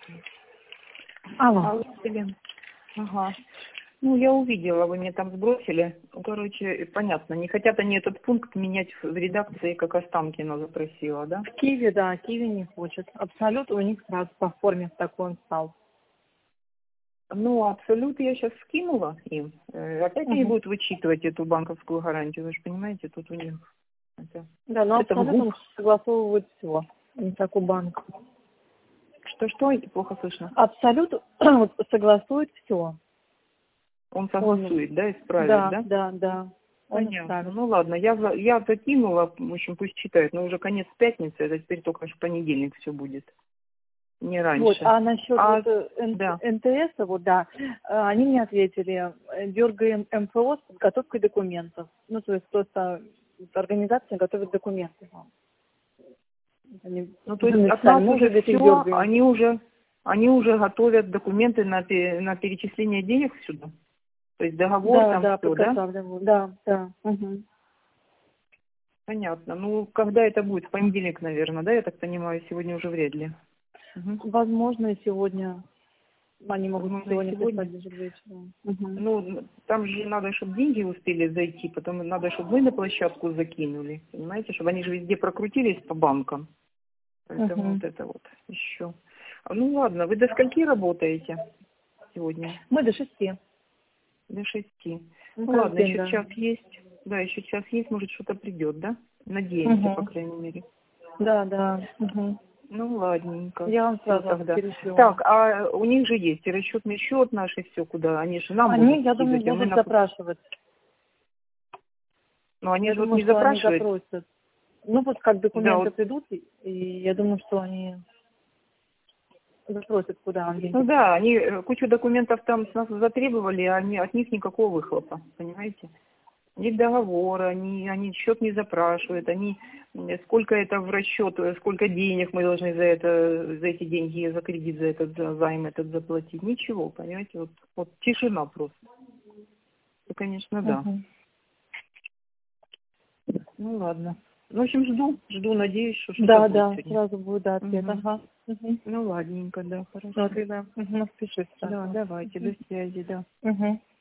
Алло. Алло, Елена. Ага. Ну, я увидела, вы мне там сбросили. Ну, короче, понятно, не хотят они этот пункт менять в редакции, как Останкина запросила, да? В Киеве, да, Киеве не хочет. Абсолют у них сразу по форме такой он стал. Ну, абсолют я сейчас скинула им. Опять они Угу. будут вычитывать эту банковскую гарантию, вы же понимаете, тут у них... Да, но Это в абсолют ГУП. он согласовывает все, не как у банка. Что, плохо слышно. Абсолют вот согласует все. Он Он, согласует, да, исправит, да, да? да, да. Он Понятно. исправит. Ну ладно, я закинула, в общем, пусть читают, но уже конец пятницы, это теперь только в понедельник все будет, не Вот, раньше. а насчет А, вот да. НТС, вот да, они мне ответили, дергаем МФО с подготовкой документов. Ну, то есть просто организация готовит документы вам. Они Ну, то уже есть от написали, нас мы уже уже этих все, дергаем. они уже готовят документы на перечисление денег сюда. То есть договор Да, там да, все, да? подготавливаю, да, да. Угу. Понятно. Ну, когда это будет? В понедельник, наверное, да? Я так понимаю, сегодня уже вряд ли. Мгм. Возможно, и сегодня. Они могут Возможно, и сегодня сегодня. прислать даже вечером. Угу. Ну, там же надо, чтобы деньги успели зайти, потом надо, чтобы мы на площадку закинули, понимаете, чтобы они же везде прокрутились по банкам. Поэтому Угу. вот это вот еще. Ну ладно, вы до скольки работаете сегодня? Мы до 6. До 6. Ну, Ну каждый ладно, день, еще да. час есть. Да, еще час есть, может что-то придет, да? Надеемся, по Угу. крайней мере. Да, да. Угу. Ну ладненько. Я вам Все сразу тогда. перешлю. Так, а у них же есть и расчетный счет наш, и все, куда они же нам Они, будут я думаю, скидывать, а мы будут на... запрашивать. Ну, они Я же вот думаю, не что они запрашивают. запросят. Ну, вот как Да, документы вот. придут, и я думаю, что они запросят, куда он Ну деньги. да, они кучу документов там с нас затребовали, а они, от них никакого выхлопа, понимаете? Ни договора, они счет не запрашивают, они сколько это в расчет, сколько денег мы должны за эти деньги, за кредит, за этот за займ этот заплатить. Ничего, понимаете, вот тишина просто. Ну, конечно, да. Угу. Ну ладно. Ну, в общем, жду, надеюсь, что что-то Да, будет да, сегодня. сразу будет да, ответ. Угу. Ага. Угу. Ну, ладненько, да, Ну, хорошо. тогда напиши Да, сразу. давайте, до связи, да. Угу.